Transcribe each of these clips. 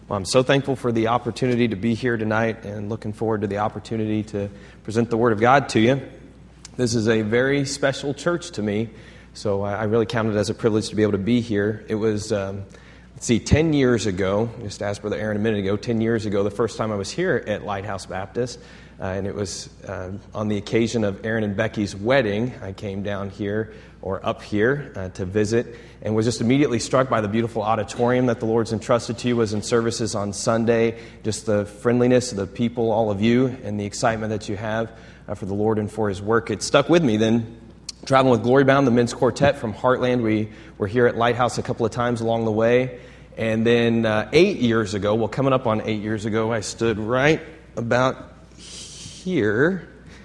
Well, I'm so thankful for the opportunity to be here tonight and looking forward to the opportunity to present the Word of God to you. This is a very special church to me, so I really count it as a privilege to be able to be here. It was, 10 years ago, just asked Brother Aaron a minute ago, 10 years ago, the first time I was here at Lighthouse Baptist, and it was on the occasion of Aaron and Becky's wedding. I came down here, or up here, to visit, and was just immediately struck by the beautiful auditorium that the Lord's entrusted to you, was in services on Sunday, just the friendliness of the people, all of you, and the excitement that you have for the Lord and for His work. It stuck with me then. Traveling with Glory Bound, the men's quartet from Heartland, we were here at Lighthouse a couple of times along the way. And then 8 years ago, coming up on 8 years ago, I stood right about here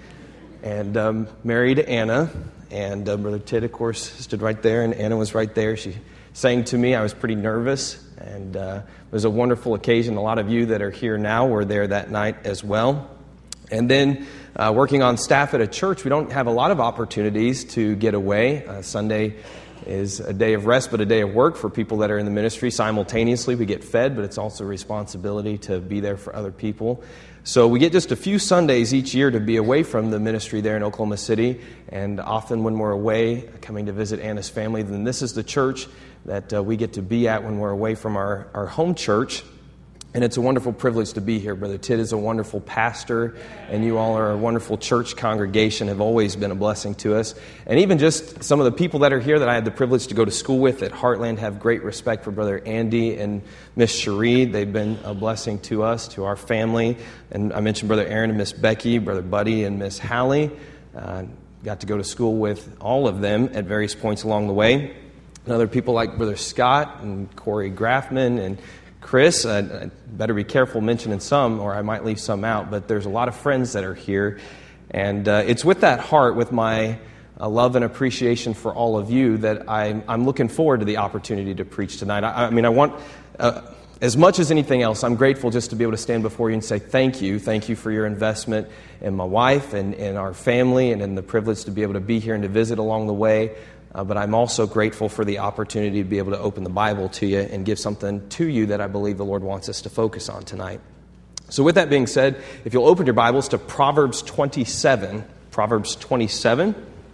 and married Anna. And Brother Ted, of course, stood right there, and Anna was right there. She sang to me. I was pretty nervous, and it was a wonderful occasion. A lot of you that are here now were there that night as well. And then working on staff at a church, we don't have a lot of opportunities to get away. Sunday is a day of rest, but a day of work for people that are in the ministry. Simultaneously, we get fed, but it's also a responsibility to be there for other people. So we get just a few Sundays each year to be away from the ministry there in Oklahoma City. And often when we're away, coming to visit Anna's family, then this is the church that we get to be at when we're away from our home church. And it's a wonderful privilege to be here. Brother Tid is a wonderful pastor, and you all are a wonderful church congregation, have always been a blessing to us. And even just some of the people that are here that I had the privilege to go to school with at Heartland have great respect for Brother Andy and Miss Cherie. They've been a blessing to us, to our family. And I mentioned Brother Aaron and Miss Becky, Brother Buddy and Miss Hallie. Got to go to school with all of them at various points along the way. And other people like Brother Scott and Corey Graffman and Chris. I better be careful mentioning some, or I might leave some out, but there's a lot of friends that are here. And it's with that heart, with my love and appreciation for all of you, that I'm looking forward to the opportunity to preach tonight. I mean, I want, as much as anything else, I'm grateful just to be able to stand before you and say thank you. Thank you for your investment in my wife and in our family, and in the privilege to be able to be here and to visit along the way. But I'm also grateful for the opportunity to be able to open the Bible to you and give something to you that I believe the Lord wants us to focus on tonight. So with that being said, if you'll open your Bibles to Proverbs 27. Proverbs 27.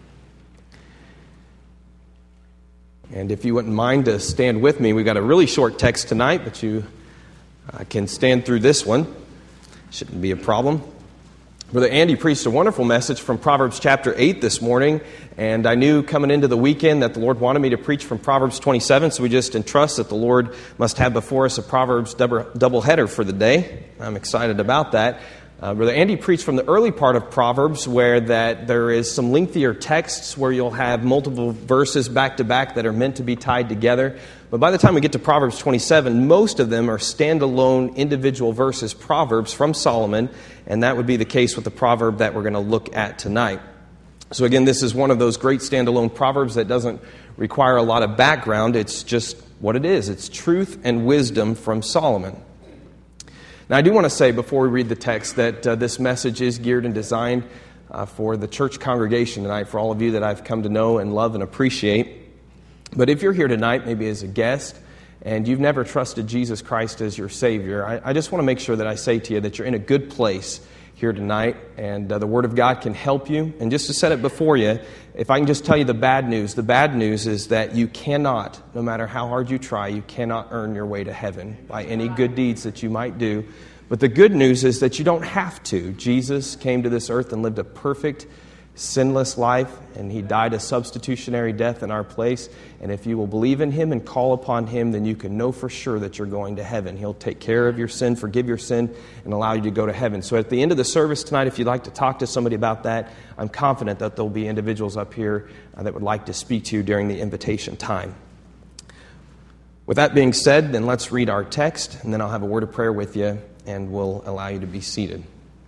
And if you wouldn't mind to stand with me, we've got a really short text tonight, but you can stand through this one. Shouldn't be a problem. Brother Andy preached a wonderful message from Proverbs chapter 8 this morning, and I knew coming into the weekend that the Lord wanted me to preach from Proverbs 27, so we just entrust that the Lord must have before us a Proverbs doubleheader for the day. I'm excited about that. Brother Andy preached from the early part of Proverbs, where that there is some lengthier texts where you'll have multiple verses back to back that are meant to be tied together. But by the time we get to Proverbs 27, most of them are standalone individual verses, Proverbs from Solomon, and that would be the case with the proverb that we're going to look at tonight. So again, this is one of those great standalone Proverbs that doesn't require a lot of background. It's just what it is. It's truth and wisdom from Solomon. Now, I do want to say before we read the text that this message is geared and designed for the church congregation tonight, for all of you that I've come to know and love and appreciate. But if you're here tonight, maybe as a guest, and you've never trusted Jesus Christ as your Savior, I just want to make sure that I say to you that you're in a good place here tonight, and the Word of God can help you. And just to set it before you, if I can just tell you the bad news is that you cannot, no matter how hard you try, you cannot earn your way to heaven by any good deeds that you might do. But the good news is that you don't have to. Jesus came to this earth and lived a perfect, sinless life, and He died a substitutionary death in our place. And if you will believe in Him and call upon Him, then you can know for sure that you're going to heaven. He'll take care of your sin, forgive your sin, and allow you to go to heaven. So at the end of the service tonight, if you'd like to talk to somebody about that, I'm confident that there'll be individuals up here that would like to speak to you during the invitation time. With that being said, then let's read our text, and then I'll have a word of prayer with you, and we'll allow you to be seated.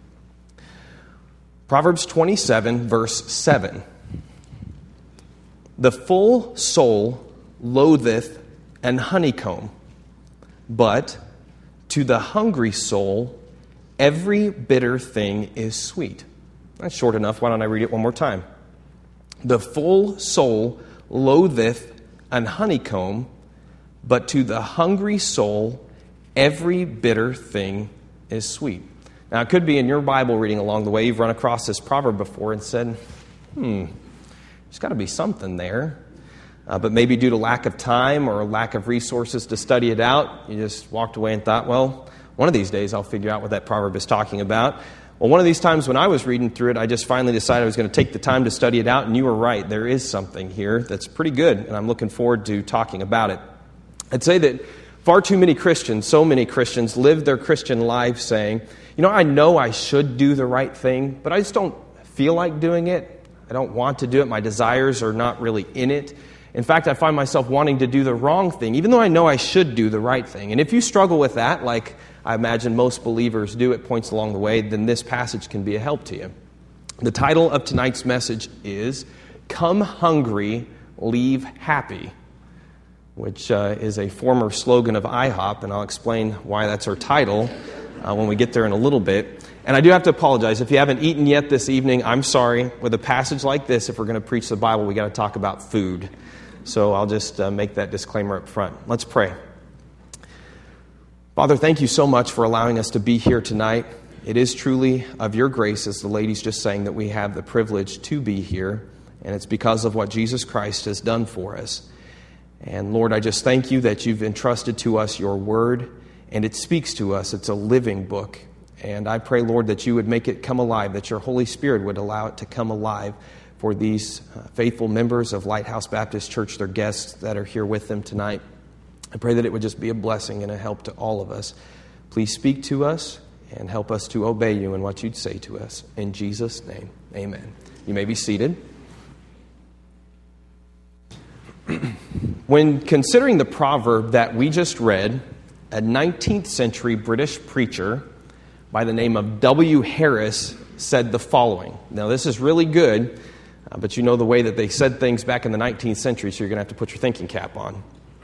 Proverbs 27, verse 7. The full soul loatheth an honeycomb, but to the hungry soul every bitter thing is sweet. That's short enough. Why don't I read it one more time? The full soul loatheth an honeycomb, but to the hungry soul every bitter thing is sweet. Now, it could be in your Bible reading along the way, you've run across this proverb before and said, there's got to be something there. But maybe due to lack of time or lack of resources to study it out, you just walked away and thought, well, one of these days I'll figure out what that proverb is talking about. Well, one of these times when I was reading through it, I just finally decided I was going to take the time to study it out, and you were right. There is something here that's pretty good, and I'm looking forward to talking about it. I'd say that far too many Christians, so many Christians, live their Christian life saying, I know I should do the right thing, but I just don't feel like doing it. I don't want to do it. My desires are not really in it. In fact, I find myself wanting to do the wrong thing, even though I know I should do the right thing. And if you struggle with that, like I imagine most believers do at points along the way, then this passage can be a help to you. The title of tonight's message is, Come Hungry, Leave Happy, which is a former slogan of IHOP, and I'll explain why that's our title when we get there in a little bit. And I do have to apologize. If you haven't eaten yet this evening, I'm sorry. With a passage like this, if we're going to preach the Bible, we got to talk about food. So I'll just make that disclaimer up front. Let's pray. Father, thank you so much for allowing us to be here tonight. It is truly of your grace, as the lady's just saying, that we have the privilege to be here. And it's because of what Jesus Christ has done for us. And Lord, I just thank you that you've entrusted to us your word, and it speaks to us. It's a living book. And I pray, Lord, that you would make it come alive, that your Holy Spirit would allow it to come alive for these faithful members of Lighthouse Baptist Church, their guests that are here with them tonight. I pray that it would just be a blessing and a help to all of us. Please speak to us and help us to obey you in what you'd say to us. In Jesus' name, amen. You may be seated. When considering the proverb that we just read, a 19th century British preacher by the name of W. Harris said the following. Now, this is really good, but you know the way that they said things back in the 19th century, so you're going to have to put your thinking cap on.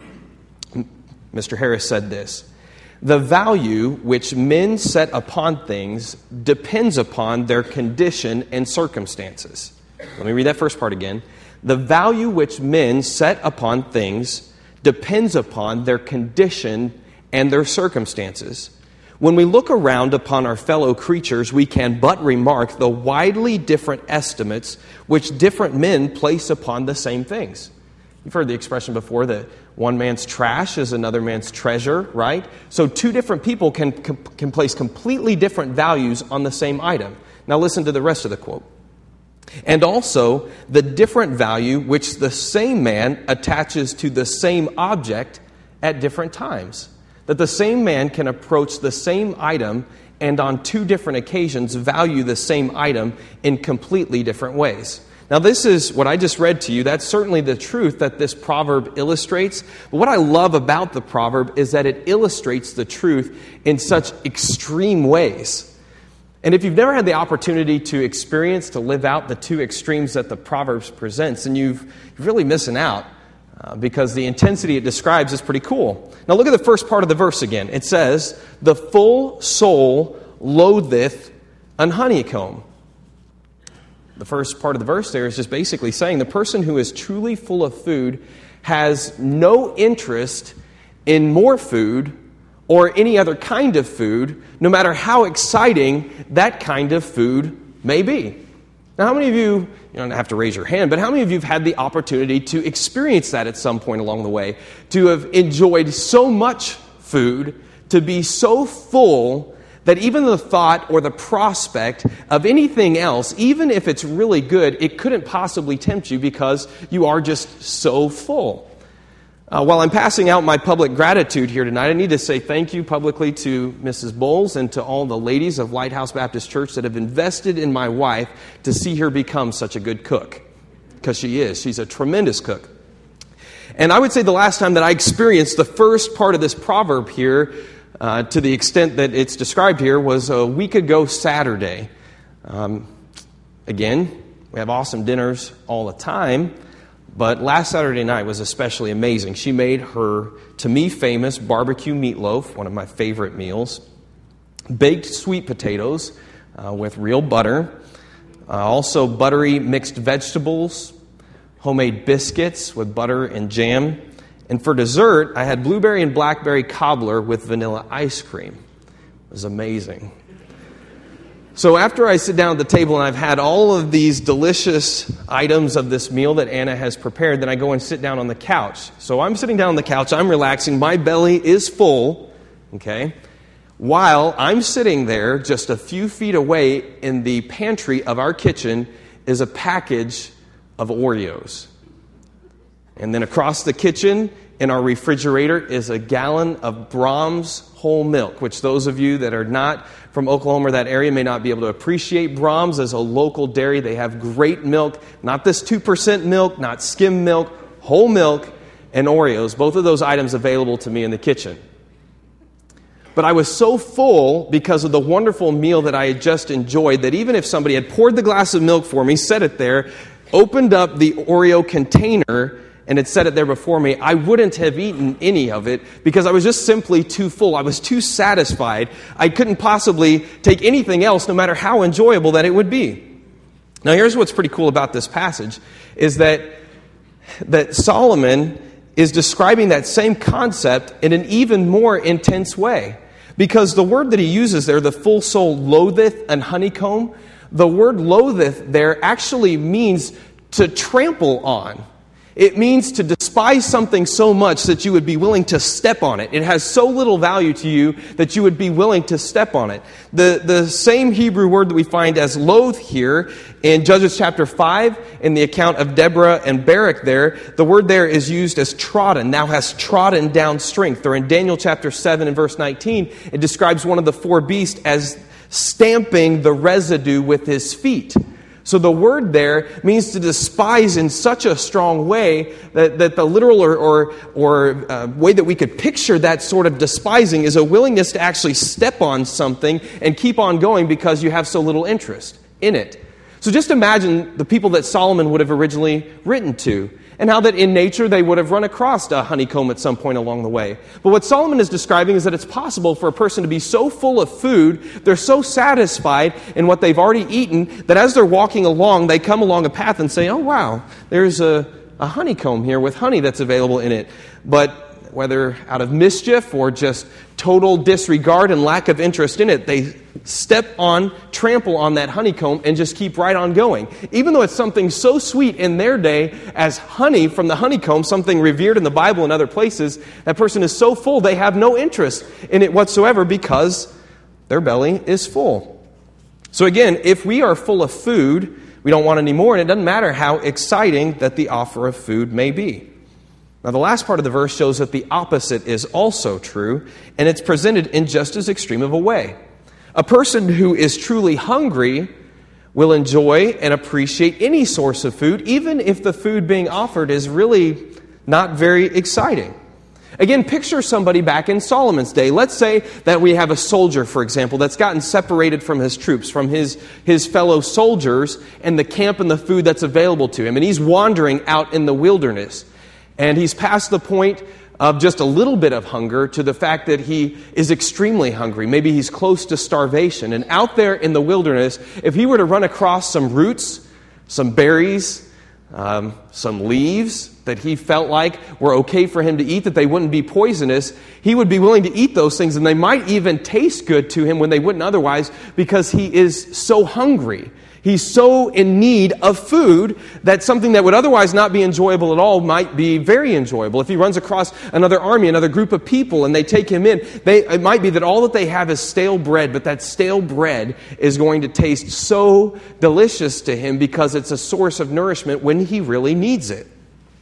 Mr. Harris said this: the value which men set upon things depends upon their condition and circumstances. Let me read that first part again. The value which men set upon things depends upon their condition and their circumstances. When we look around upon our fellow creatures, we can but remark the widely different estimates which different men place upon the same things. You've heard the expression before that one man's trash is another man's treasure, right? So two different people can place completely different values on the same item. Now listen to the rest of the quote. And also the different value which the same man attaches to the same object at different times. That the same man can approach the same item and on two different occasions value the same item in completely different ways. Now, this is what I just read to you. That's certainly the truth that this proverb illustrates. But what I love about the proverb is that it illustrates the truth in such extreme ways. And if you've never had the opportunity to experience, to live out the two extremes that the Proverbs presents, then you're really missing out. Because the intensity it describes is pretty cool. Now look at the first part of the verse again. It says, the full soul loatheth an honeycomb. The first part of the verse there is just basically saying the person who is truly full of food has no interest in more food or any other kind of food, no matter how exciting that kind of food may be. Now, how many of you don't have to raise your hand, but how many of you have had the opportunity to experience that at some point along the way? To have enjoyed so much food, to be so full that even the thought or the prospect of anything else, even if it's really good, it couldn't possibly tempt you because you are just so full. While I'm passing out my public gratitude here tonight, I need to say thank you publicly to Mrs. Bowles and to all the ladies of Lighthouse Baptist Church that have invested in my wife to see her become such a good cook. Because she is. She's a tremendous cook. And I would say the last time that I experienced the first part of this proverb here, to the extent that it's described here, was a week ago Saturday. Again, we have awesome dinners all the time. But last Saturday night was especially amazing. She made her, to me, famous barbecue meatloaf, one of my favorite meals, baked sweet potatoes with real butter, also buttery mixed vegetables, homemade biscuits with butter and jam, And for dessert, I had blueberry and blackberry cobbler with vanilla ice cream. It was amazing. So after I sit down at the table and I've had all of these delicious items of this meal that Anna has prepared, then I go and sit down on the couch. So I'm sitting down on the couch, I'm relaxing, my belly is full, okay? While I'm sitting there, just a few feet away in the pantry of our kitchen is a package of Oreos. And then across the kitchen in our refrigerator is a gallon of Brahms whole milk, which those of you that are not from Oklahoma or that area may not be able to appreciate. Brahms as a local dairy. They have great milk, not this 2% milk, not skim milk, whole milk, and Oreos. Both of those items available to me in the kitchen. But I was so full because of the wonderful meal that I had just enjoyed that even if somebody had poured the glass of milk for me, set it there, opened up the Oreo container, and had set it there before me, I wouldn't have eaten any of it because I was just simply too full. I was too satisfied. I couldn't possibly take anything else, no matter how enjoyable that it would be. Now, here's what's pretty cool about this passage, is that Solomon is describing that same concept in an even more intense way. Because the word that he uses there, the full soul loatheth and honeycomb, the word loatheth there actually means to trample on. It means to despise something so much that you would be willing to step on it. It has so little value to you that you would be willing to step on it. The same Hebrew word that we find as loathe here in Judges chapter 5, in the account of Deborah and Barak there, the word there is used as trodden. Thou hast trodden down strength. Or in Daniel chapter 7 and verse 19, it describes one of the four beasts as stamping the residue with his feet. So the word there means to despise in such a strong way that the literal or way that we could picture that sort of despising is a willingness to actually step on something and keep on going because you have so little interest in it. So just imagine the people that Solomon would have originally written to, and how that in nature they would have run across a honeycomb at some point along the way. But what Solomon is describing is that it's possible for a person to be so full of food, they're so satisfied in what they've already eaten, that as they're walking along, they come along a path and say, oh wow, there's a honeycomb here with honey that's available in it. But whether out of mischief or just total disregard and lack of interest in it, they trample on that honeycomb and just keep right on going. Even though it's something so sweet in their day as honey from the honeycomb, something revered in the Bible and other places, that person is so full they have no interest in it whatsoever because their belly is full. So again, if we are full of food, we don't want any more, and it doesn't matter how exciting that the offer of food may be. Now, the last part of the verse shows that the opposite is also true, and it's presented in just as extreme of a way. A person who is truly hungry will enjoy and appreciate any source of food, even if the food being offered is really not very exciting. Again, picture somebody back in Solomon's day. Let's say that we have a soldier, for example, that's gotten separated from his troops, from his fellow soldiers, and the camp and the food that's available to him. And he's wandering out in the wilderness. And he's past the point of just a little bit of hunger to the fact that he is extremely hungry. Maybe he's close to starvation. And out there in the wilderness, if he were to run across some roots, some berries, some leaves that he felt like were okay for him to eat, that they wouldn't be poisonous, he would be willing to eat those things, and they might even taste good to him when they wouldn't otherwise, because he is so hungry. He's so in need of food that something that would otherwise not be enjoyable at all might be very enjoyable. If he runs across another army, another group of people, and they take him in, it might be that all that they have is stale bread, but that stale bread is going to taste so delicious to him because it's a source of nourishment when he really needs it.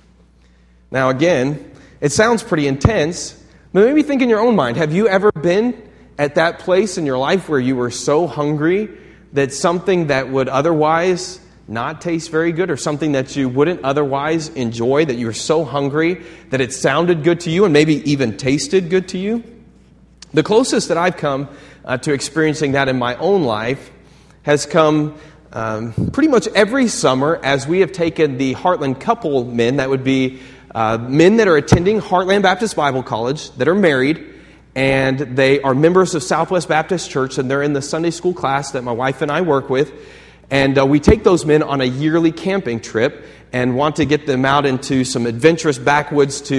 Now again, it sounds pretty intense, but maybe think in your own mind, have you ever been at that place in your life where you were so hungry that something that would otherwise not taste very good, or something that you wouldn't otherwise enjoy, that you were so hungry that it sounded good to you and maybe even tasted good to you? The closest that I've come to experiencing that in my own life has come pretty much every summer as we have taken the Heartland couple men, that would be men that are attending Heartland Baptist Bible College, that are married, and they are members of Southwest Baptist Church, and they're in the Sunday school class that my wife and I work with. And we take those men on a yearly camping trip and want to get them out into some adventurous backwoods to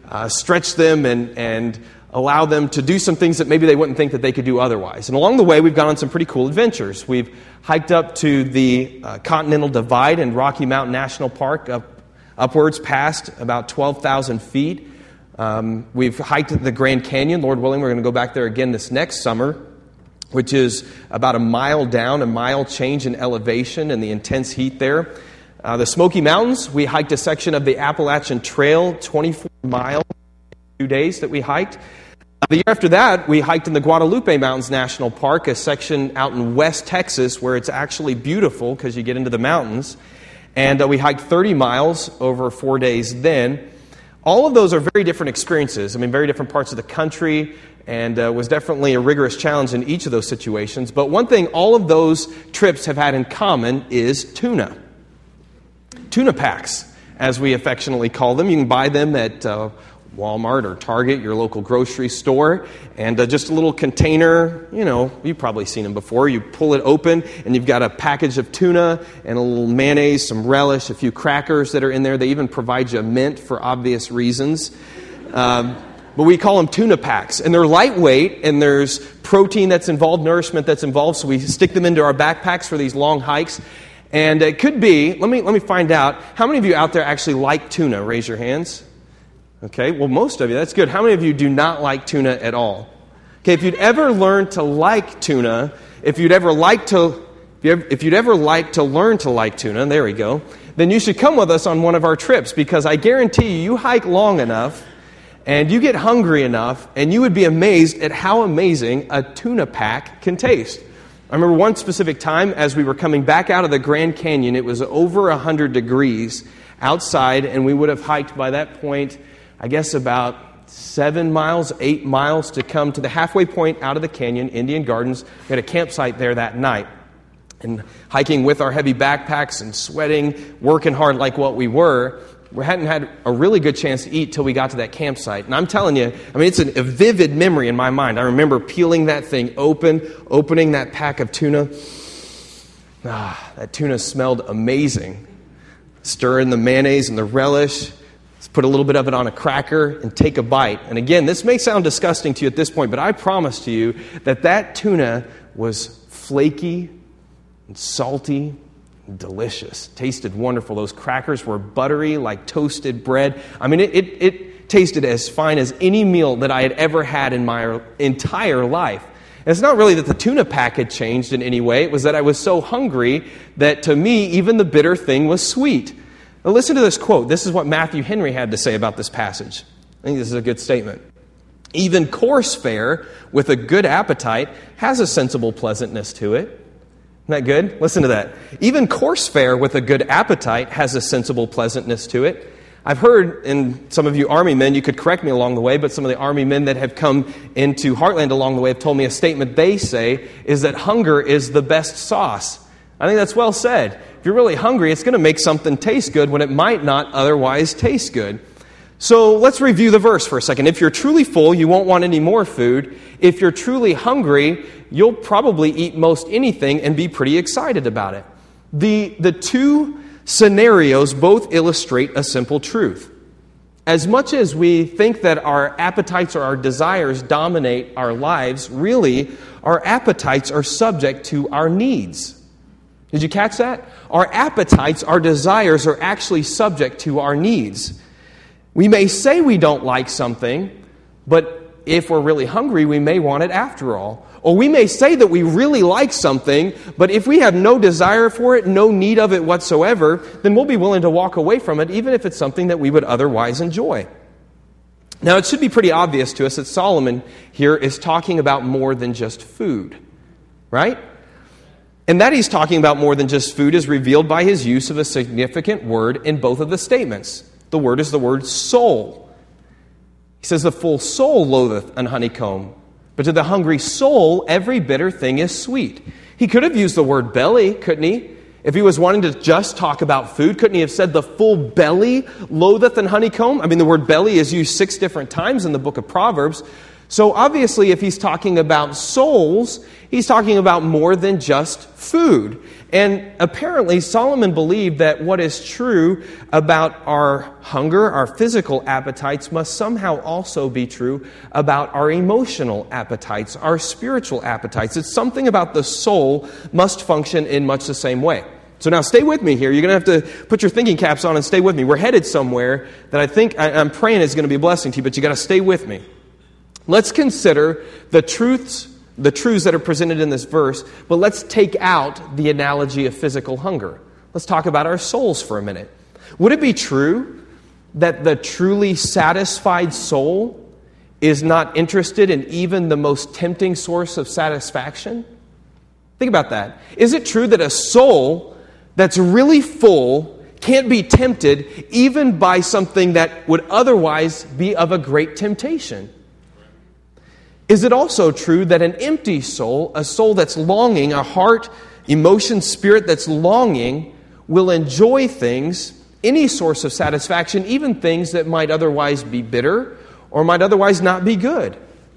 stretch them and allow them to do some things that maybe they wouldn't think that they could do otherwise. And along the way, we've gone on some pretty cool adventures. We've hiked up to the Continental Divide in Rocky Mountain National Park, upwards past about 12,000 feet. We've hiked the Grand Canyon. Lord willing, we're going to go back there again this next summer, which is about a mile down, a mile change in elevation and the intense heat there. The Smoky Mountains, we hiked a section of the Appalachian Trail, 24 miles, 2 days that we hiked. The year after that, we hiked in the Guadalupe Mountains National Park, a section out in West Texas where it's actually beautiful because you get into the mountains. And we hiked 30 miles over 4 days then. All of those are very different experiences. I mean, very different parts of the country, and was definitely a rigorous challenge in each of those situations. But one thing all of those trips have had in common is tuna. Tuna packs, as we affectionately call them. You can buy them at Walmart or Target, your local grocery store, and just a little container. You know, you've probably seen them before. You pull it open, and you've got a package of tuna and a little mayonnaise, some relish, a few crackers that are in there. They even provide you a mint for obvious reasons. But we call them tuna packs, and they're lightweight, and there's protein that's involved, nourishment that's involved, so we stick them into our backpacks for these long hikes. And it could be, let me find out, how many of you out there actually like tuna? Raise your hands. Okay, well, most of you, that's good. How many of you do not like tuna at all? Okay, if you'd ever learn to like tuna, if you'd ever like to learn to like tuna, there we go, then you should come with us on one of our trips, because I guarantee you hike long enough and you get hungry enough and you would be amazed at how amazing a tuna pack can taste. I remember one specific time as we were coming back out of the Grand Canyon, it was over 100 degrees outside, and we would have hiked by that point, I guess about 7 miles, 8 miles to come to the halfway point out of the canyon, Indian Gardens. We had a campsite there that night. And hiking with our heavy backpacks and sweating, working hard like what we were, we hadn't had a really good chance to eat till we got to that campsite. And I'm telling you, I mean, it's a vivid memory in my mind. I remember peeling that thing open, opening that pack of tuna. That tuna smelled amazing. Stir in the mayonnaise and the relish. Put a little bit of it on a cracker and take a bite. And again, this may sound disgusting to you at this point, but I promise to you that tuna was flaky and salty and delicious. Tasted wonderful. Those crackers were buttery like toasted bread. I mean, it tasted as fine as any meal that I had ever had in my entire life. And it's not really that the tuna pack had changed in any way. It was that I was so hungry that to me, even the bitter thing was sweet. Now listen to this quote. This is what Matthew Henry had to say about this passage. I think this is a good statement. Even coarse fare with a good appetite has a sensible pleasantness to it. Isn't that good? Listen to that. Even coarse fare with a good appetite has a sensible pleasantness to it. I've heard, and some of you Army men, you could correct me along the way, but some of the Army men that have come into Heartland along the way have told me a statement they say is that hunger is the best sauce. I think that's well said. If you're really hungry, it's going to make something taste good when it might not otherwise taste good. So let's review the verse for a second. If you're truly full, you won't want any more food. If you're truly hungry, you'll probably eat most anything and be pretty excited about it. The two scenarios both illustrate a simple truth. As much as we think that our appetites or our desires dominate our lives, really, our appetites are subject to our needs. Did you catch that? Our appetites, our desires are actually subject to our needs. We may say we don't like something, but if we're really hungry, we may want it after all. Or we may say that we really like something, but if we have no desire for it, no need of it whatsoever, then we'll be willing to walk away from it, even if it's something that we would otherwise enjoy. Now, it should be pretty obvious to us that Solomon here is talking about more than just food, right? And that he's talking about more than just food is revealed by his use of a significant word in both of the statements. The word is the word soul. He says, the full soul loatheth an honeycomb, but to the hungry soul every bitter thing is sweet. He could have used the word belly, couldn't he? If he was wanting to just talk about food, couldn't he have said the full belly loatheth an honeycomb? I mean, the word belly is used 6 different times in the book of Proverbs. So obviously, if he's talking about souls, he's talking about more than just food. And apparently, Solomon believed that what is true about our hunger, our physical appetites, must somehow also be true about our emotional appetites, our spiritual appetites. It's something about the soul must function in much the same way. So now stay with me here. You're going to have to put your thinking caps on and stay with me. We're headed somewhere that I'm praying is going to be a blessing to you, but you got to stay with me. Let's consider the truths that are presented in this verse, but let's take out the analogy of physical hunger. Let's talk about our souls for a minute. Would it be true that the truly satisfied soul is not interested in even the most tempting source of satisfaction? Think about that. Is it true that a soul that's really full can't be tempted even by something that would otherwise be of a great temptation? Is it also true that an empty soul, a soul that's longing, a heart, emotion, spirit that's longing, will enjoy things, any source of satisfaction, even things that might otherwise be bitter or might otherwise not be good?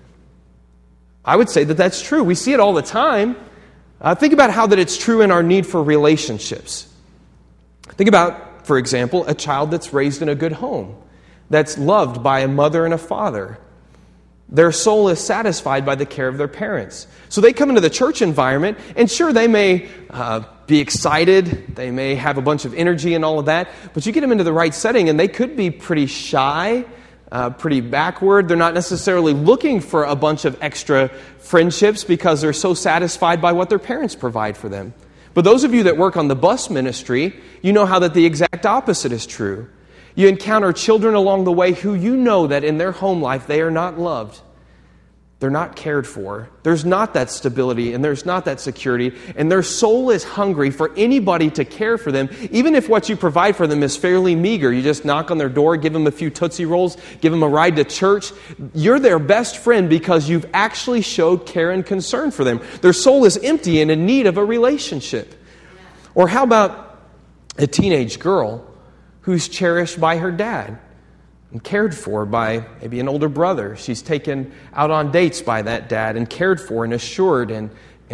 I would say that that's true. We see it all the time. Think about how that it's true in our need for relationships. Think about, for example, a child that's raised in a good home, that's loved by a mother and a father. Their soul is satisfied by the care of their parents. So they come into the church environment, and sure, they may be excited, they may have a bunch of energy and all of that, but you get them into the right setting, and they could be pretty shy, pretty backward. They're not necessarily looking for a bunch of extra friendships because they're so satisfied by what their parents provide for them. But those of you that work on the bus ministry, you know how that the exact opposite is true. You encounter children along the way who you know that in their home life they are not loved. They're not cared for. There's not that stability and there's not that security. And their soul is hungry for anybody to care for them, even if what you provide for them is fairly meager. You just knock on their door, give them a few Tootsie Rolls, give them a ride to church. You're their best friend because you've actually showed care and concern for them. Their soul is empty and in need of a relationship. Or how about a teenage girl who's cherished by her dad and cared for by maybe an older brother? She's taken out on dates by that dad and cared for and assured and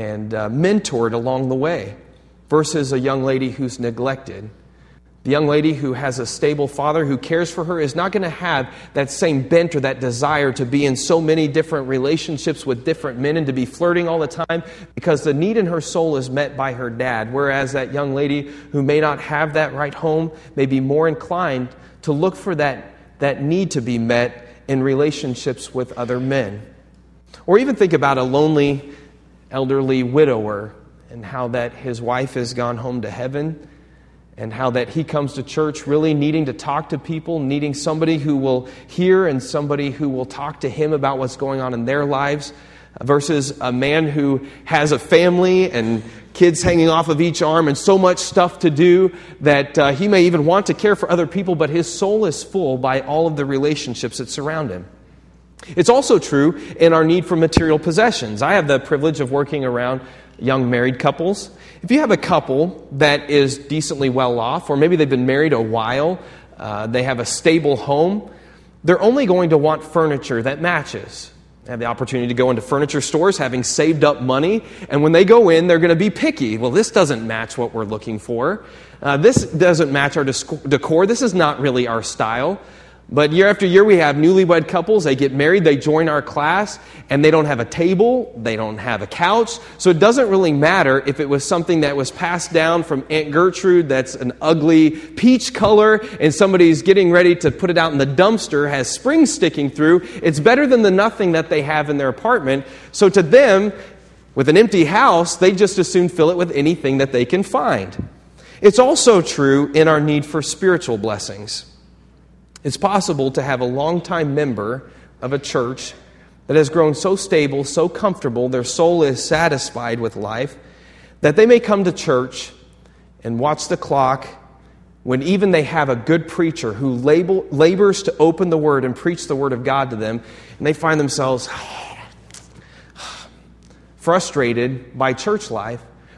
mentored along the way, versus a young lady who's neglected. The young lady who has a stable father who cares for her is not going to have that same bent or that desire to be in so many different relationships with different men and to be flirting all the time, because the need in her soul is met by her dad. Whereas that young lady who may not have that right home may be more inclined to look for that need to be met in relationships with other men. Or even think about a lonely, elderly widower and how that his wife has gone home to heaven, and how that he comes to church really needing to talk to people, needing somebody who will hear and somebody who will talk to him about what's going on in their lives, versus a man who has a family and kids hanging off of each arm and so much stuff to do that he may even want to care for other people, but his soul is full by all of the relationships that surround him. It's also true in our need for material possessions. I have the privilege of working around young married couples. If you have a couple that is decently well off, or maybe they've been married a while, they have a stable home, they're only going to want furniture that matches. They have the opportunity to go into furniture stores having saved up money, and when they go in, they're going to be picky. Well, this doesn't match what we're looking for. This doesn't match our decor. This is not really our style. But year after year, we have newlywed couples. They get married, they join our class, and they don't have a table, they don't have a couch. So it doesn't really matter if it was something that was passed down from Aunt Gertrude that's an ugly peach color, and somebody's getting ready to put it out in the dumpster, has springs sticking through. It's better than the nothing that they have in their apartment. So to them, with an empty house, they just as soon fill it with anything that they can find. It's also true in our need for spiritual blessings. It's possible to have a longtime member of a church that has grown so stable, so comfortable, their soul is satisfied with life, that they may come to church and watch the clock when even they have a good preacher who labors to open the Word and preach the Word of God to them, and they find themselves frustrated by church life,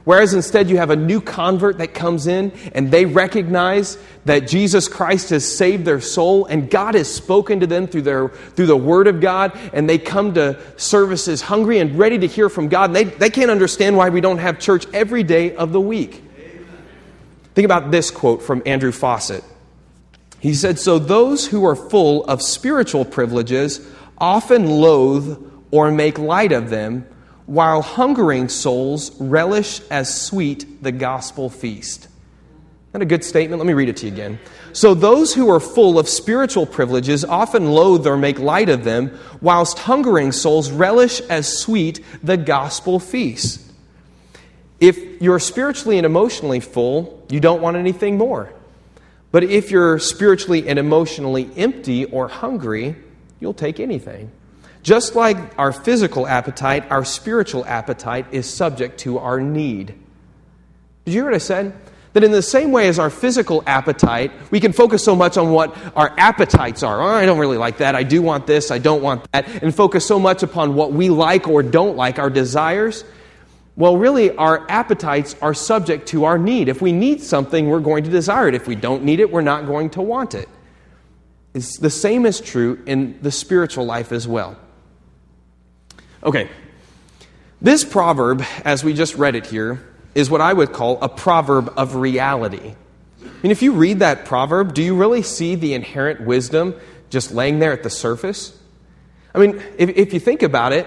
Whereas instead you have a new convert that comes in and they recognize that Jesus Christ has saved their soul and God has spoken to them through the Word of God, and they come to services hungry and ready to hear from God. And they can't understand why we don't have church every day of the week. Amen. Think about this quote from Andrew Fawcett. He said, "So those who are full of spiritual privileges often loathe or make light of them, while hungering souls relish as sweet the gospel feast." Isn't that a good statement? Let me read it to you again. "So those who are full of spiritual privileges often loathe or make light of them, whilst hungering souls relish as sweet the gospel feast." If you're spiritually and emotionally full, you don't want anything more. But if you're spiritually and emotionally empty or hungry, you'll take anything. Just like our physical appetite, our spiritual appetite is subject to our need. Did you hear what I said? That in the same way as our physical appetite, we can focus so much on what our appetites are. "Oh, I don't really like that. I do want this. I don't want that." And focus so much upon what we like or don't like, our desires. Well, really, our appetites are subject to our need. If we need something, we're going to desire it. If we don't need it, we're not going to want it. It's the same is true in the spiritual life as well. Okay, this proverb, as we just read it here, is what I would call a proverb of reality. And if you read that proverb, do you really see the inherent wisdom just laying there at the surface? I mean, if you think about it,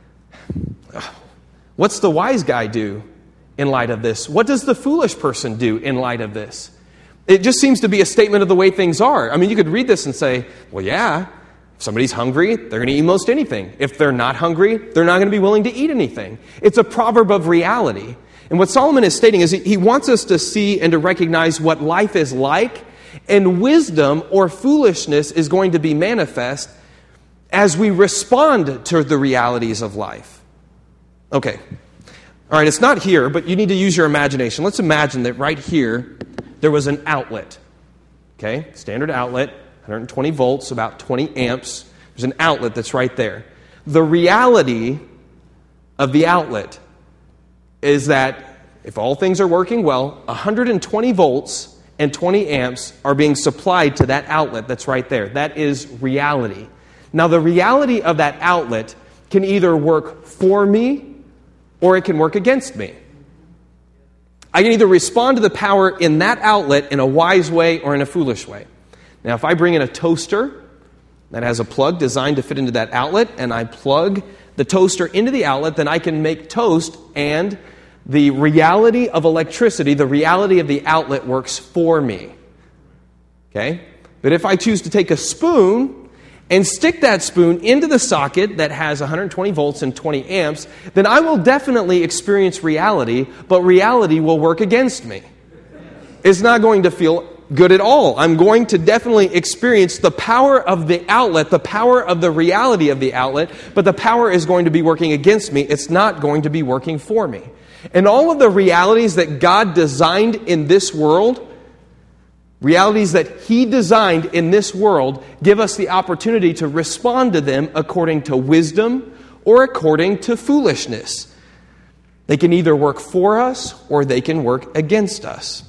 what's the wise guy do in light of this? What does the foolish person do in light of this? It just seems to be a statement of the way things are. I mean, you could read this and say, well, yeah, if somebody's hungry, they're going to eat most anything. If they're not hungry, they're not going to be willing to eat anything. It's a proverb of reality. And what Solomon is stating is he wants us to see and to recognize what life is like, and wisdom or foolishness is going to be manifest as we respond to the realities of life. Okay. All right, it's not here, but you need to use your imagination. Let's imagine that right here there was an outlet. Okay, standard outlet, 120 volts, about 20 amps. There's an outlet that's right there. The reality of the outlet is that if all things are working well, 120 volts and 20 amps are being supplied to that outlet that's right there. That is reality. Now, the reality of that outlet can either work for me or it can work against me. I can either respond to the power in that outlet in a wise way or in a foolish way. Now, if I bring in a toaster that has a plug designed to fit into that outlet, and I plug the toaster into the outlet, then I can make toast, and the reality of electricity, the reality of the outlet works for me. Okay? But if I choose to take a spoon and stick that spoon into the socket that has 120 volts and 20 amps, then I will definitely experience reality, but reality will work against me. It's not going to feel good at all. I'm going to definitely experience the power of the outlet, the power of the reality of the outlet, but the power is going to be working against me. It's not going to be working for me. And all of the realities that God designed in this world, realities that He designed in this world, give us the opportunity to respond to them according to wisdom or according to foolishness. They can either work for us or they can work against us.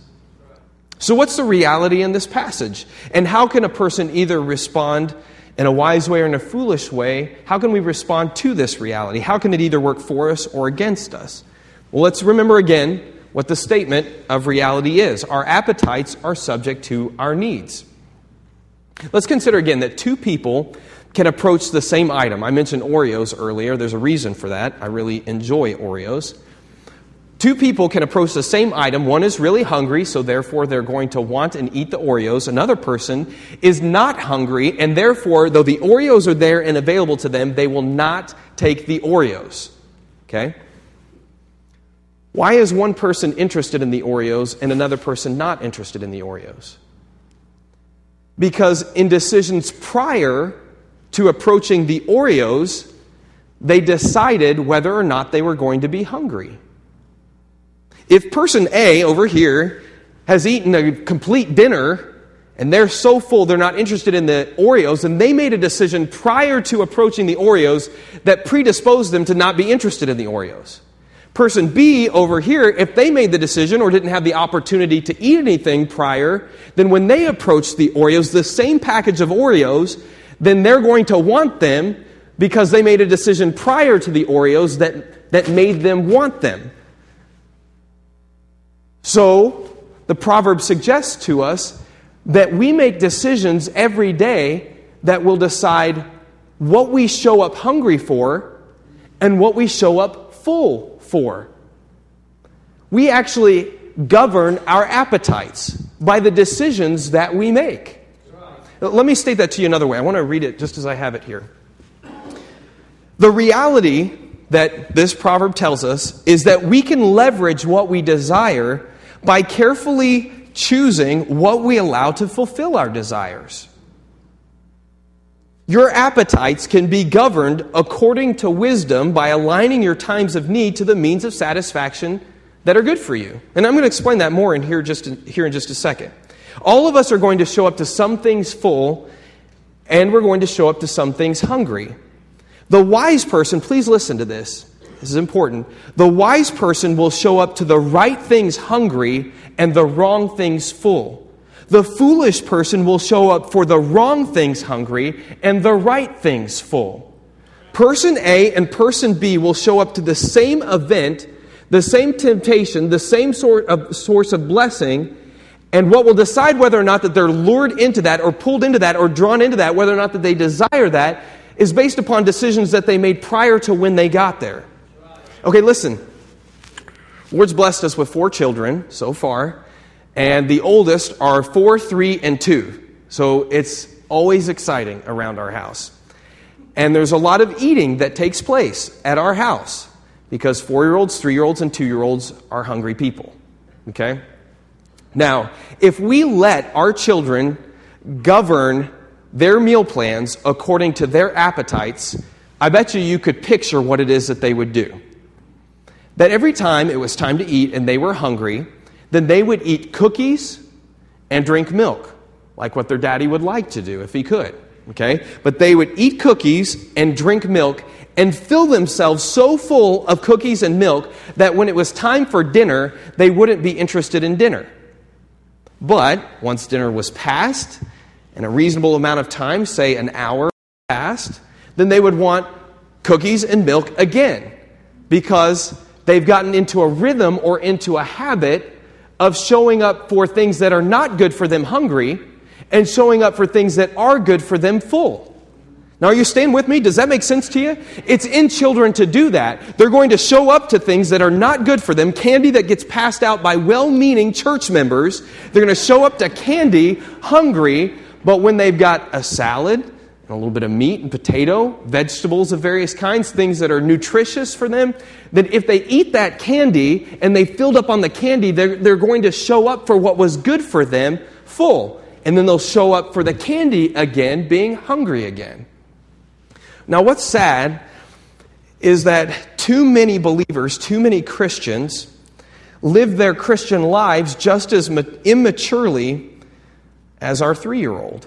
So what's the reality in this passage? And how can a person either respond in a wise way or in a foolish way? How can we respond to this reality? How can it either work for us or against us? Well, let's remember again what the statement of reality is. Our appetites are subject to our needs. Let's consider again that two people can approach the same item. I mentioned Oreos earlier. There's a reason for that. I really enjoy Oreos. Two people can approach the same item. One is really hungry, so therefore they're going to want and eat the Oreos. Another person is not hungry, and therefore, though the Oreos are there and available to them, they will not take the Oreos. Okay? Why is one person interested in the Oreos and another person not interested in the Oreos? Because in decisions prior to approaching the Oreos, they decided whether or not they were going to be hungry. If person A over here has eaten a complete dinner and they're so full they're not interested in the Oreos, and they made a decision prior to approaching the Oreos that predisposed them to not be interested in the Oreos. Person B over here, if they made the decision or didn't have the opportunity to eat anything prior, then when they approach the Oreos, the same package of Oreos, then they're going to want them because they made a decision prior to the Oreos that made them want them. So, the proverb suggests to us that we make decisions every day that will decide what we show up hungry for and what we show up full for. We actually govern our appetites by the decisions that we make. Let me state that to you another way. I want to read it just as I have it here. The reality that this proverb tells us is that we can leverage what we desire by carefully choosing what we allow to fulfill our desires. Your appetites can be governed according to wisdom by aligning your times of need to the means of satisfaction that are good for you. And I'm going to explain that more in here in just a second. All of us are going to show up to some things full, and we're going to show up to some things hungry. The wise person, please listen to this. This is important. The wise person will show up to the right things hungry and the wrong things full. The foolish person will show up for the wrong things hungry and the right things full. Person A and person B will show up to the same event, the same temptation, the same source of blessing, and what will decide whether or not that they're lured into that or pulled into that or drawn into that, whether or not that they desire that, is based upon decisions that they made prior to when they got there. Okay, listen. The Lord's blessed us with 4 children so far. And the oldest are 4, 3, and 2. So it's always exciting around our house. And there's a lot of eating that takes place at our house because 4-year-olds, 3-year-olds, and 2-year-olds are hungry people. Okay? Now, if we let our children govern their meal plans according to their appetites, I bet you could picture what it is that they would do. That every time it was time to eat and they were hungry, then they would eat cookies and drink milk, like what their daddy would like to do if he could. Okay? But they would eat cookies and drink milk and fill themselves so full of cookies and milk that when it was time for dinner, they wouldn't be interested in dinner. But once dinner was passed, and a reasonable amount of time, say an hour passed, then they would want cookies and milk again because they've gotten into a rhythm or into a habit of showing up for things that are not good for them hungry and showing up for things that are good for them full. Now, are you staying with me? Does that make sense to you? It's in children to do that. They're going to show up to things that are not good for them, candy that gets passed out by well-meaning church members. They're going to show up to candy hungry, but when they've got a salad, and a little bit of meat and potato, vegetables of various kinds, things that are nutritious for them, then if they eat that candy and they filled up on the candy, they're going to show up for what was good for them full. And then they'll show up for the candy again, being hungry again. Now, what's sad is that too many believers, too many Christians, live their Christian lives just as immaturely as our 3-year-old.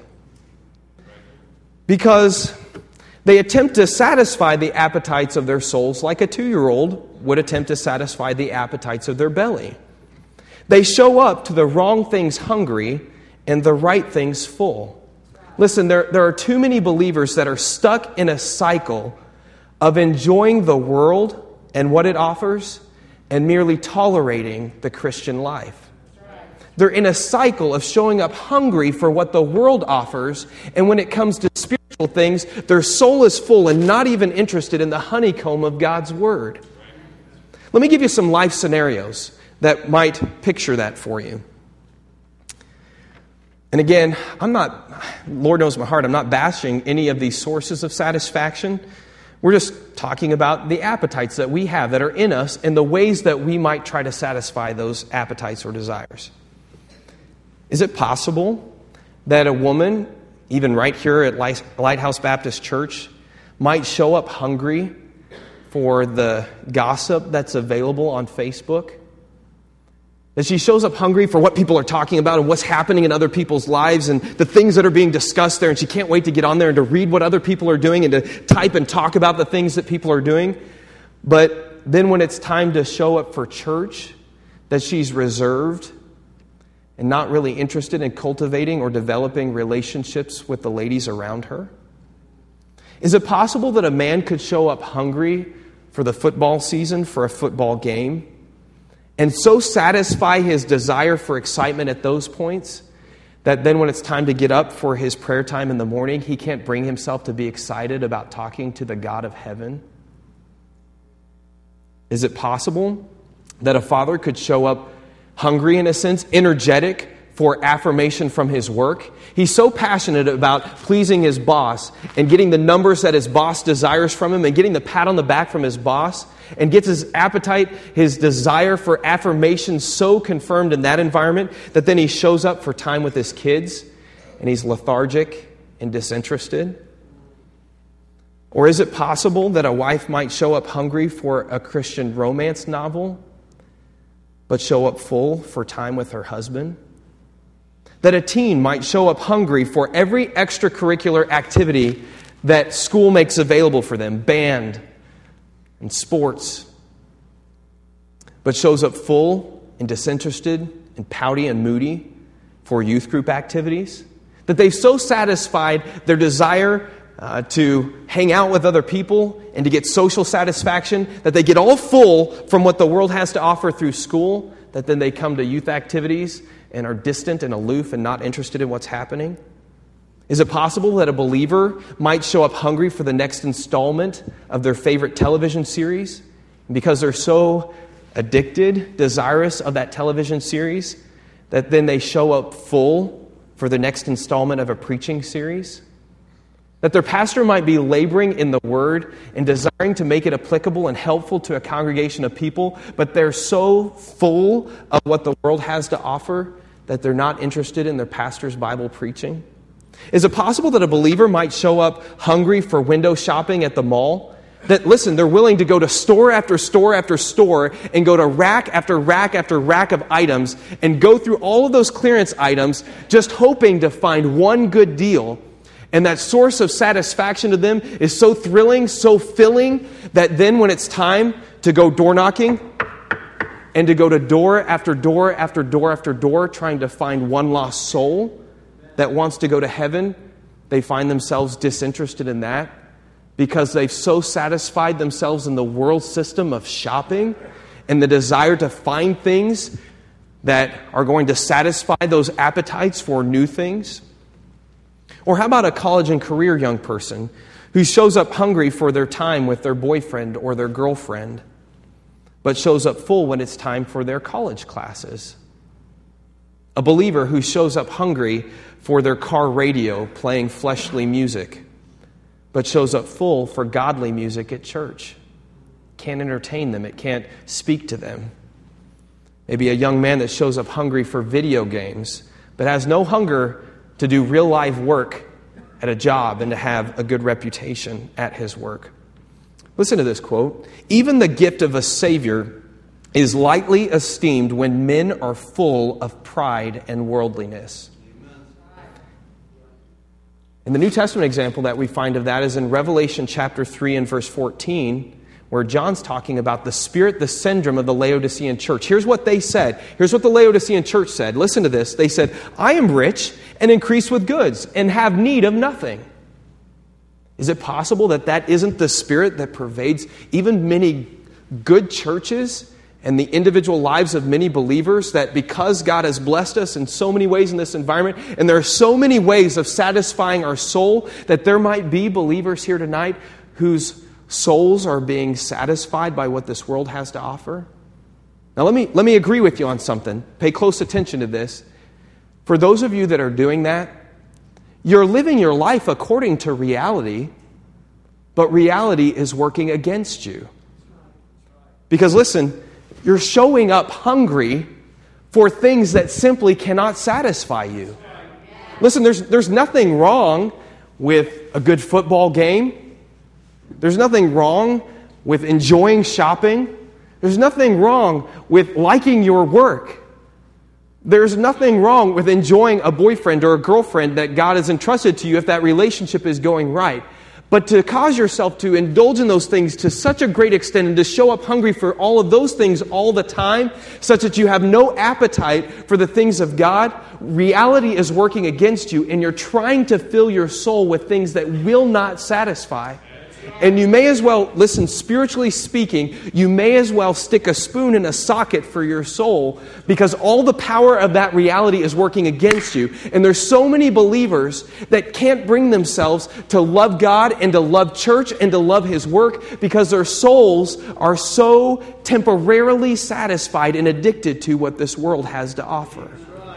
Because they attempt to satisfy the appetites of their souls like a 2-year-old would attempt to satisfy the appetites of their belly. They show up to the wrong things hungry and the right things full. Listen, there are too many believers that are stuck in a cycle of enjoying the world and what it offers and merely tolerating the Christian life. They're in a cycle of showing up hungry for what the world offers, and when it comes to spiritual things, their soul is full and not even interested in the honeycomb of God's Word. Let me give you some life scenarios that might picture that for you. And again, Lord knows my heart, I'm not bashing any of these sources of satisfaction. We're just talking about the appetites that we have that are in us and the ways that we might try to satisfy those appetites or desires. Is it possible that a woman, even right here at Lighthouse Baptist Church, might show up hungry for the gossip that's available on Facebook? That she shows up hungry for what people are talking about and what's happening in other people's lives and the things that are being discussed there, and she can't wait to get on there and to read what other people are doing and to type and talk about the things that people are doing. But then when it's time to show up for church, that she's reserved and not really interested in cultivating or developing relationships with the ladies around her? Is it possible that a man could show up hungry for the football season, for a football game, and so satisfy his desire for excitement at those points that then when it's time to get up for his prayer time in the morning, he can't bring himself to be excited about talking to the God of heaven? Is it possible that a father could show up hungry, in a sense, energetic for affirmation from his work? He's so passionate about pleasing his boss and getting the numbers that his boss desires from him and getting the pat on the back from his boss, and gets his appetite, his desire for affirmation so confirmed in that environment that then he shows up for time with his kids and he's lethargic and disinterested? Or is it possible that a wife might show up hungry for a Christian romance novel, but show up full for time with her husband? That a teen might show up hungry for every extracurricular activity that school makes available for them, band and sports, but shows up full and disinterested and pouty and moody for youth group activities? That they've so satisfied their desire to hang out with other people and to get social satisfaction that they get all full from what the world has to offer through school, that then they come to youth activities and are distant and aloof and not interested in what's happening? Is it possible that a believer might show up hungry for the next installment of their favorite television series? And because they're so addicted, desirous of that television series, that then they show up full for the next installment of a preaching series? That their pastor might be laboring in the Word and desiring to make it applicable and helpful to a congregation of people, but they're so full of what the world has to offer that they're not interested in their pastor's Bible preaching? Is it possible that a believer might show up hungry for window shopping at the mall? That, listen, they're willing to go to store after store after store and go to rack after rack after rack of items and go through all of those clearance items just hoping to find one good deal. And that source of satisfaction to them is so thrilling, so filling, that then when it's time to go door knocking and to go to door after door after door after door trying to find one lost soul that wants to go to heaven, they find themselves disinterested in that because they've so satisfied themselves in the world system of shopping and the desire to find things that are going to satisfy those appetites for new things. Or how about a college and career young person who shows up hungry for their time with their boyfriend or their girlfriend, but shows up full when it's time for their college classes? A believer who shows up hungry for their car radio playing fleshly music, but shows up full for godly music at church. Can't entertain them. It can't speak to them. Maybe a young man that shows up hungry for video games, but has no hunger to do real life work at a job and to have a good reputation at his work. Listen to this quote. "Even the gift of a Savior is lightly esteemed when men are full of pride and worldliness." And the New Testament example that we find of that is in Revelation chapter 3 and verse 14, where John's talking about the spirit, the syndrome of the Laodicean church. Here's what they said. Here's what the Laodicean church said. Listen to this. They said, "I am rich and increase with goods and have need of nothing." Is it possible that that isn't the spirit that pervades even many good churches and the individual lives of many believers, that because God has blessed us in so many ways in this environment, and there are so many ways of satisfying our soul, that there might be believers here tonight whose souls are being satisfied by what this world has to offer? Now let me agree with you on something. Pay close attention to this. For those of you that are doing that, you're living your life according to reality, but reality is working against you. Because listen, you're showing up hungry for things that simply cannot satisfy you. Listen, there's nothing wrong with a good football game. There's nothing wrong with enjoying shopping. There's nothing wrong with liking your work. There's nothing wrong with enjoying a boyfriend or a girlfriend that God has entrusted to you if that relationship is going right. But to cause yourself to indulge in those things to such a great extent and to show up hungry for all of those things all the time, such that you have no appetite for the things of God, reality is working against you and you're trying to fill your soul with things that will not satisfy. And you may as well, listen, spiritually speaking, you may as well stick a spoon in a socket for your soul because all the power of that reality is working against you. And there's so many believers that can't bring themselves to love God and to love church and to love His work because their souls are so temporarily satisfied and addicted to what this world has to offer.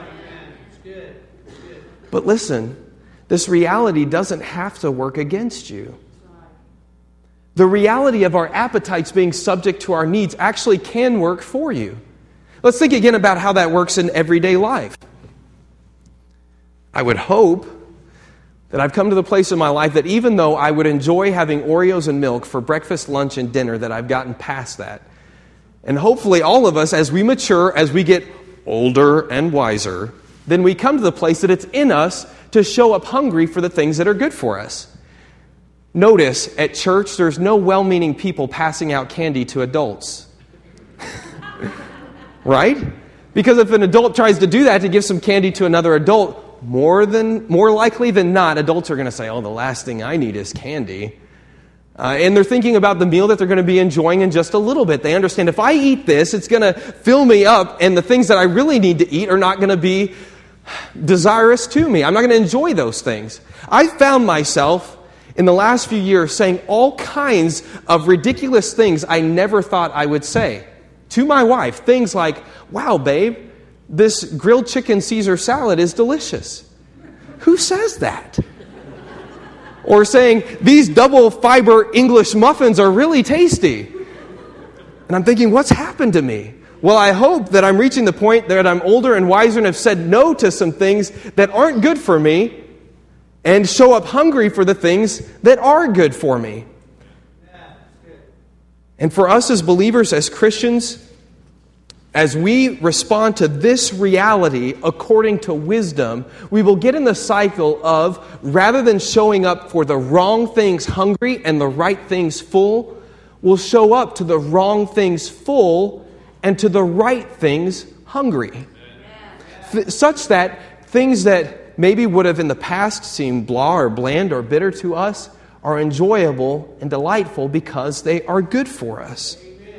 But listen, this reality doesn't have to work against you. The reality of our appetites being subject to our needs actually can work for you. Let's think again about how that works in everyday life. I would hope that I've come to the place in my life that even though I would enjoy having Oreos and milk for breakfast, lunch, and dinner, that I've gotten past that. And hopefully all of us, as we mature, as we get older and wiser, then we come to the place that it's in us to show up hungry for the things that are good for us. Notice, at church, there's no well-meaning people passing out candy to adults. Right? Because if an adult tries to do that, to give some candy to another adult, more likely than not, adults are going to say, oh, the last thing I need is candy. And they're thinking about the meal that they're going to be enjoying in just a little bit. They understand if I eat this, it's going to fill me up, and the things that I really need to eat are not going to be desirous to me. I'm not going to enjoy those things. I found myself in the last few years saying all kinds of ridiculous things I never thought I would say to my wife. Things like, wow, babe, this grilled chicken Caesar salad is delicious. Who says that? Or saying, these double fiber English muffins are really tasty. And I'm thinking, what's happened to me? Well, I hope that I'm reaching the point that I'm older and wiser and have said no to some things that aren't good for me and show up hungry for the things that are good for me. And for us as believers, as Christians, as we respond to this reality according to wisdom, we will get in the cycle of, rather than showing up for the wrong things hungry and the right things full, we'll show up to the wrong things full and to the right things hungry. Such that things that maybe would have in the past seemed blah or bland or bitter to us are enjoyable and delightful because they are good for us.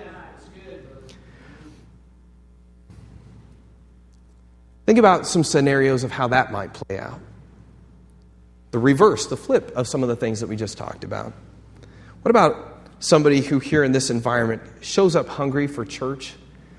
Think about some scenarios of how that might play out. The reverse, the flip of some of the things that we just talked about. What about somebody who here in this environment shows up hungry for church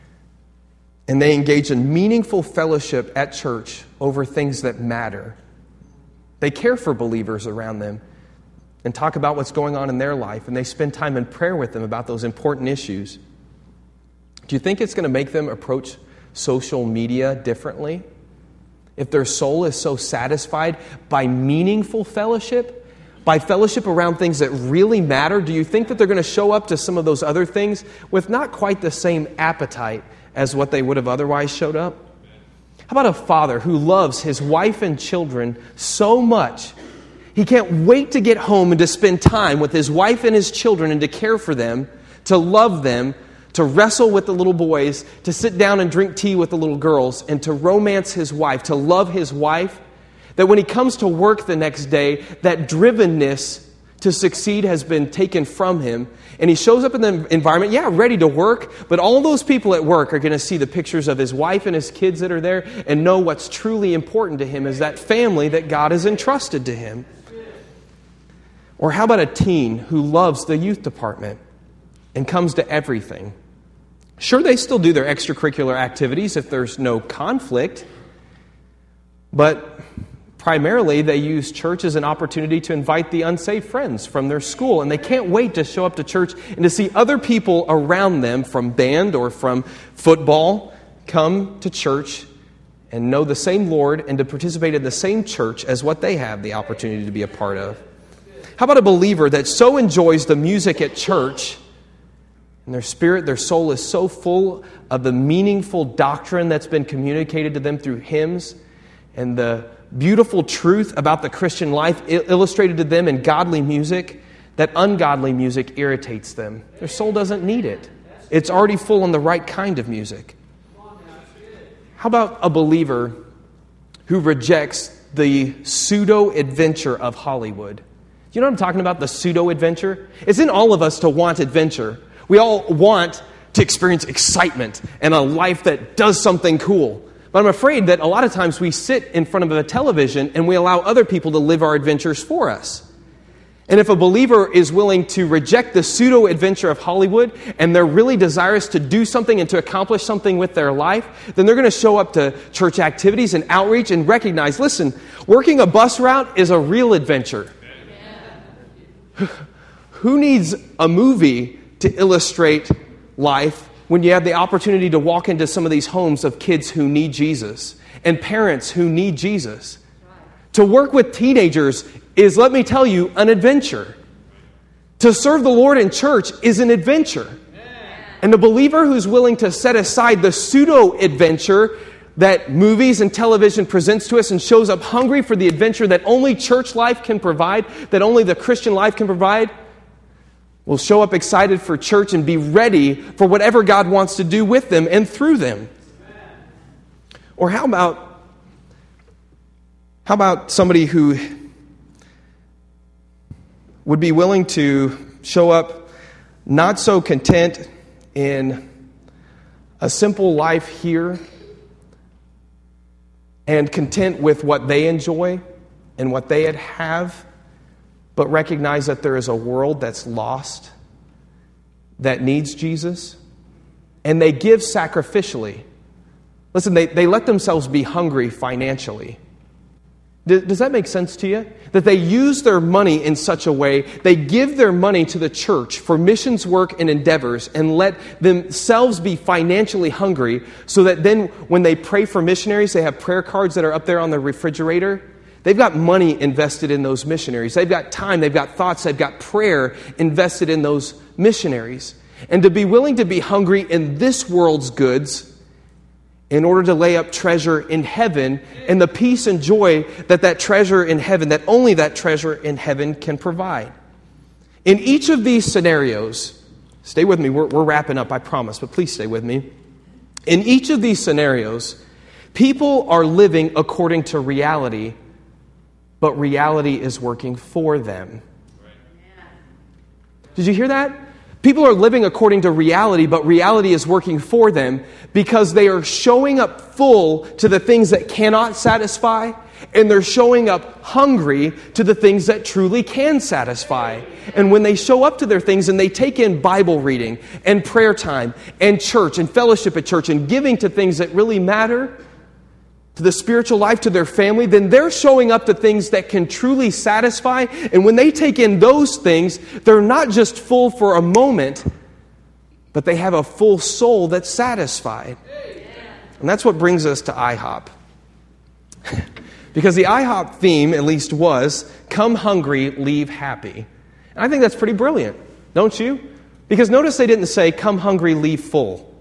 and they engage in meaningful fellowship at church over things that matter? They care for believers around them and talk about what's going on in their life, and they spend time in prayer with them about those important issues. Do you think it's going to make them approach social media differently? If their soul is so satisfied by meaningful fellowship, by fellowship around things that really matter, do you think that they're going to show up to some of those other things with not quite the same appetite as what they would have otherwise showed up? How about a father who loves his wife and children so much, he can't wait to get home and to spend time with his wife and his children and to care for them, to love them, to wrestle with the little boys, to sit down and drink tea with the little girls, and to romance his wife, to love his wife, that when he comes to work the next day, that drivenness to succeed has been taken from him, and he shows up in the environment, ready to work, but all those people at work are going to see the pictures of his wife and his kids that are there and know what's truly important to him is that family that God has entrusted to him. Or how about a teen who loves the youth department and comes to everything? Sure, they still do their extracurricular activities if there's no conflict, but primarily they use church as an opportunity to invite the unsaved friends from their school, and they can't wait to show up to church and to see other people around them from band or from football come to church and know the same Lord and to participate in the same church as what they have the opportunity to be a part of. How about a believer that so enjoys the music at church and their spirit, their soul is so full of the meaningful doctrine that's been communicated to them through hymns and the beautiful truth about the Christian life illustrated to them in godly music, that ungodly music irritates them. Their soul doesn't need it. It's already full on the right kind of music. How about a believer who rejects the pseudo-adventure of Hollywood? You know what I'm talking about, the pseudo-adventure? It's in all of us to want adventure. We all want to experience excitement and a life that does something cool. But I'm afraid that a lot of times we sit in front of a television and we allow other people to live our adventures for us. And if a believer is willing to reject the pseudo-adventure of Hollywood and they're really desirous to do something and to accomplish something with their life, then they're going to show up to church activities and outreach and recognize, listen, working a bus route is a real adventure. Who needs a movie to illustrate life when you have the opportunity to walk into some of these homes of kids who need Jesus and parents who need Jesus? To work with teenagers is, let me tell you, an adventure. To serve the Lord in church is an adventure. And the believer who's willing to set aside the pseudo-adventure that movies and television presents to us and shows up hungry for the adventure that only church life can provide, that only the Christian life can provide, will show up excited for church and be ready for whatever God wants to do with them and through them. Or how about somebody who would be willing to show up not so content in a simple life here and content with what they enjoy and what they have, but recognize that there is a world that's lost, that needs Jesus, and they give sacrificially. Listen, they let themselves be hungry financially. Does that make sense to you? That they use their money in such a way, they give their money to the church for missions work and endeavors and let themselves be financially hungry so that then when they pray for missionaries, they have prayer cards that are up there on the refrigerator. They've got money invested in those missionaries. They've got time, they've got thoughts, they've got prayer invested in those missionaries. And to be willing to be hungry in this world's goods in order to lay up treasure in heaven and the peace and joy that treasure in heaven, that only that treasure in heaven can provide. In each of these scenarios, stay with me, we're wrapping up, I promise, but please stay with me. In each of these scenarios, people are living according to reality, but reality is working for them. Did you hear that? People are living according to reality, but reality is working for them because they are showing up full to the things that cannot satisfy, and they're showing up hungry to the things that truly can satisfy. And when they show up to their things and they take in Bible reading and prayer time and church and fellowship at church and giving to things that really matter, to the spiritual life, to their family, then they're showing up to things that can truly satisfy. And when they take in those things, they're not just full for a moment, but they have a full soul that's satisfied. And that's what brings us to IHOP. Because the IHOP theme, at least, was, come hungry, leave happy. And I think that's pretty brilliant, don't you? Because notice they didn't say, come hungry, leave full.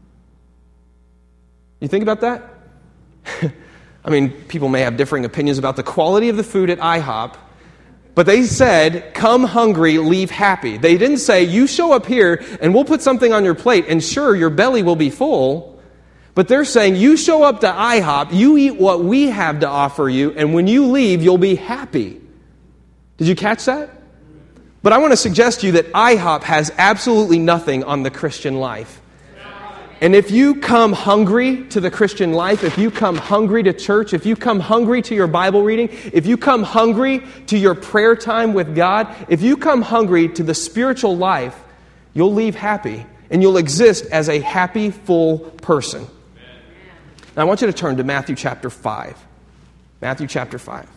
You think about that? I mean, people may have differing opinions about the quality of the food at IHOP, but they said, come hungry, leave happy. They didn't say, you show up here and we'll put something on your plate and sure, your belly will be full. But they're saying, you show up to IHOP, you eat what we have to offer you, and when you leave, you'll be happy. Did you catch that? But I want to suggest to you that IHOP has absolutely nothing on the Christian life. And if you come hungry to the Christian life, if you come hungry to church, if you come hungry to your Bible reading, if you come hungry to your prayer time with God, if you come hungry to the spiritual life, you'll leave happy and you'll exist as a happy, full person. Now I want you to turn to Matthew chapter 5. Matthew chapter 5.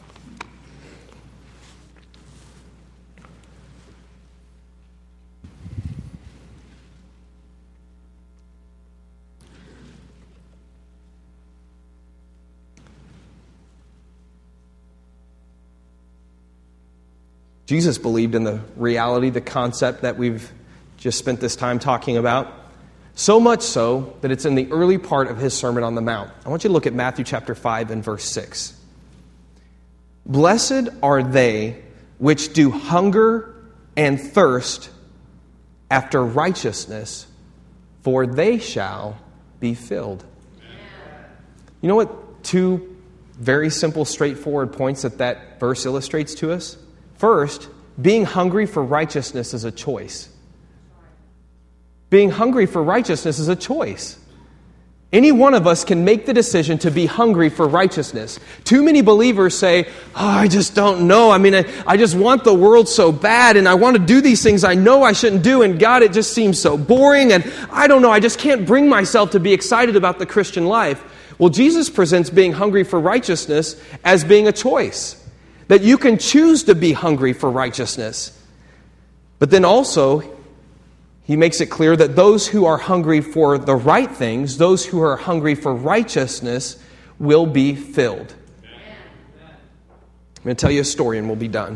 Jesus believed in the reality, the concept that we've just spent this time talking about. So much so that it's in the early part of his Sermon on the Mount. I want you to look at Matthew chapter 5 and verse 6. Blessed are they which do hunger and thirst after righteousness, for they shall be filled. You know what two very simple, straightforward points that verse illustrates to us? First, being hungry for righteousness is a choice. Being hungry for righteousness is a choice. Any one of us can make the decision to be hungry for righteousness. Too many believers say, I just don't know. I mean, I just want the world so bad, and I want to do these things I know I shouldn't do, and God, it just seems so boring, and I don't know, I just can't bring myself to be excited about the Christian life. Well, Jesus presents being hungry for righteousness as being a choice. That you can choose to be hungry for righteousness. But then also, He makes it clear that those who are hungry for the right things, those who are hungry for righteousness, will be filled. I'm going to tell you a story and we'll be done.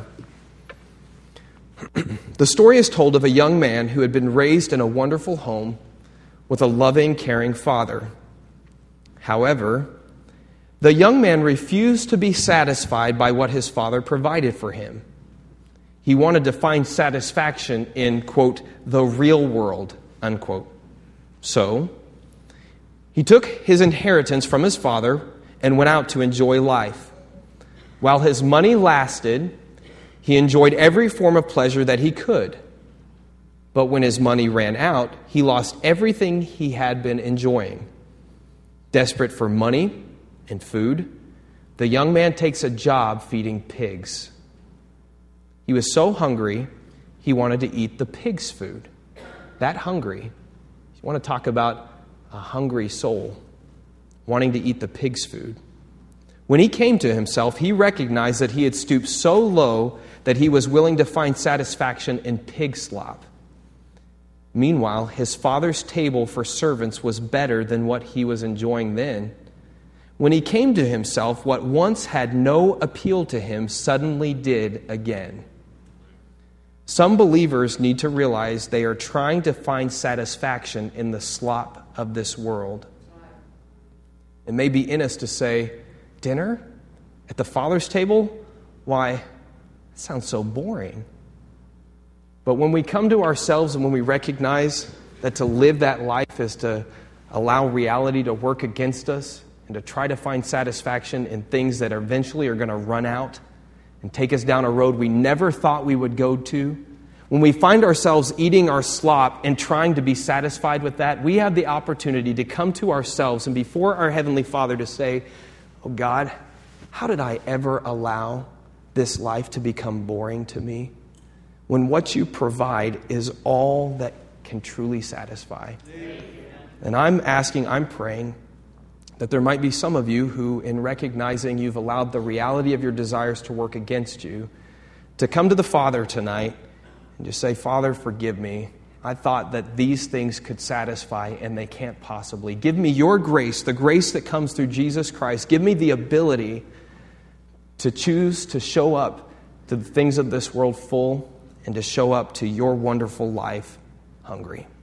The story is told of a young man who had been raised in a wonderful home with a loving, caring father. However, the young man refused to be satisfied by what his father provided for him. He wanted to find satisfaction in, quote, the real world, unquote. So, he took his inheritance from his father and went out to enjoy life. While his money lasted, he enjoyed every form of pleasure that he could. But when his money ran out, he lost everything he had been enjoying. Desperate for money and food, the young man takes a job feeding pigs. He was so hungry, he wanted to eat the pig's food. That hungry. You want to talk about a hungry soul, wanting to eat the pig's food. When he came to himself, he recognized that he had stooped so low that he was willing to find satisfaction in pig slop. Meanwhile, his father's table for servants was better than what he was enjoying then. When he came to himself, what once had no appeal to him suddenly did again. Some believers need to realize they are trying to find satisfaction in the slop of this world. It may be in us to say, dinner at the Father's table? Why, that sounds so boring. But when we come to ourselves and when we recognize that to live that life is to allow reality to work against us and to try to find satisfaction in things that eventually are going to run out and take us down a road we never thought we would go to, when we find ourselves eating our slop and trying to be satisfied with that, we have the opportunity to come to ourselves and before our Heavenly Father to say, oh God, how did I ever allow this life to become boring to me when what you provide is all that can truly satisfy? And I'm praying that there might be some of you who, in recognizing you've allowed the reality of your desires to work against you, to come to the Father tonight and just say, Father, forgive me. I thought that these things could satisfy, and they can't possibly. Give me your grace, the grace that comes through Jesus Christ. Give me the ability to choose to show up to the things of this world full and to show up to your wonderful life hungry.